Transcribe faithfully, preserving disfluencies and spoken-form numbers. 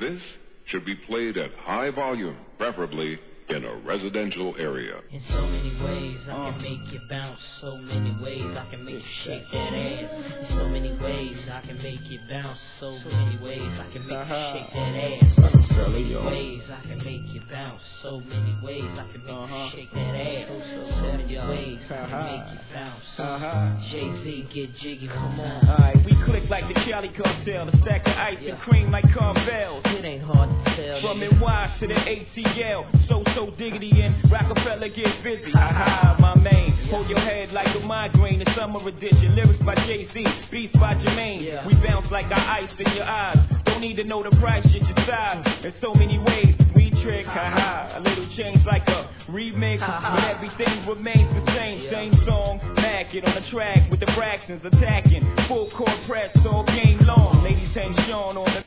This should be played at high volume, preferably in a residential area. In so many ways I can make you bounce, so many ways I can make you shake that ass. In so many ways I can make you bounce, so many ways I can make you shake that ass. In so many ways I can make you bounce, so many ways I can make you shake that ass. So many ways I can make you bounce. Jay-Z, get jiggy, come on. Alright, we click like the Cali cartel, a stack of ice and cream like Carvel's. It ain't hard to tell. From N Y to the A T L, so so diggity and Rockefeller gets busy. Aha, my man, hold your head like a migraine. The summer edition, lyrics by Jay-Z, beats by Jermaine. Yeah. We bounce like our ice in your eyes. Don't need to know the price, shit your size. In so many ways, we trick. Haha, a little change like a remix, but everything remains the same. Yeah. Same song, Mac it on the track with the Braxtons attacking. Full court press all game long. Ladies hang Sean on the